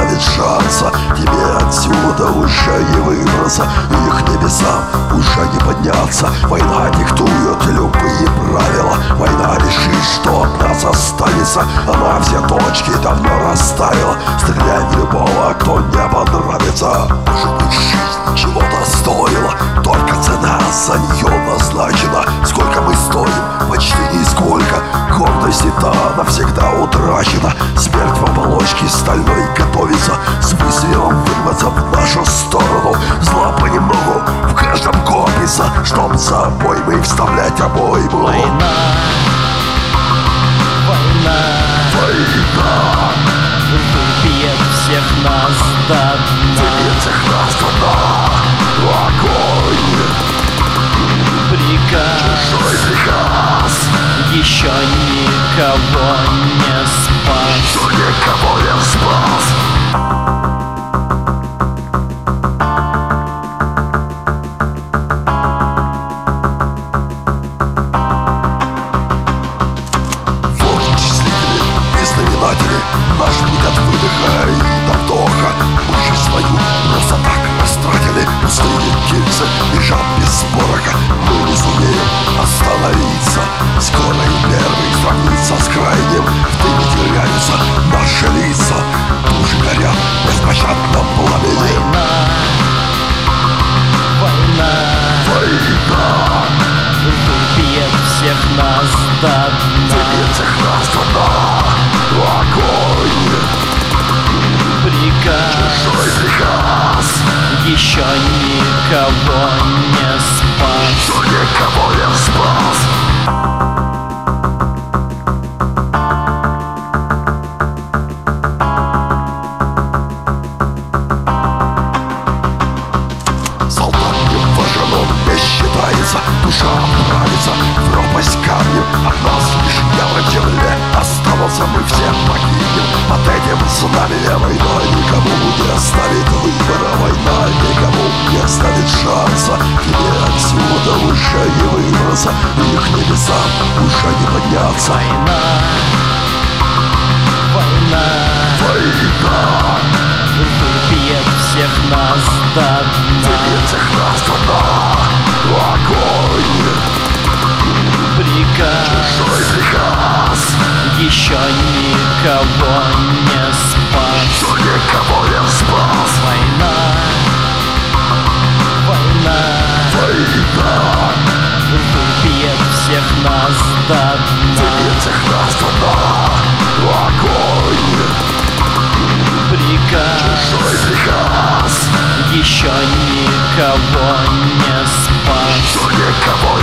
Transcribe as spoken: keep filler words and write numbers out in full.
оставить шанса. Тебе отсюда уже не выбраться, их небесам уже не подняться. Война диктует любые правила, война решит, что от нас останется. Она все точки давно расставила, стреляй в любого, кто не понравится. Может быть, жизнь чего-то стоила, только цена за нее назначена. Сколько мы стоим? Почти нисколько. Гордость и та навсегда утрачена. Смерть в оболочке стальной готовится, с выстрелом вырваться в нашу сторону. Зла понемногу в каждом копится, чтоб за обоймой вставлять обойму. Война, война, война убьет всех нас до дна. Убьет всех нас до дна. Огонь, приказ, чужой приказ, еще никого не спас. еще никого не спас. Наш путь от выдоха и до вдоха. Мы жизнь свою просто так растратили. Пустые гильзы бежат без пороха. Мы не сумеем остановиться. Скоро и первый сравнится с крайним. В дыме теряются наши лица. Души горят в беспощадном пламени. Война, война, война убьет всех нас до дна. Убьет всех нас до дна. Огонь, приказ, чужой приказ, еще никого не спас. еще никого не спас. Солдат неважен, не считается, душа отправится в пропасть камнем. От нас лишь яма в земле остался, мы все погибнем под этим знаменем. Война никому не оставит выбора, война никому не оставит шанса. Тебе отсюда уже не выбраться, их небесам уже не подняться. Война, война, война убьет всех нас до дна. убьет всех нас до дна. Огонь, приказ, чужой приказ, еще никого не спас. еще никого не спас. Война, война, Война убьет всех нас до дна. убьет всех нас до дна. Огонь, приказ, чужой приказ, еще никого не спас. еще никого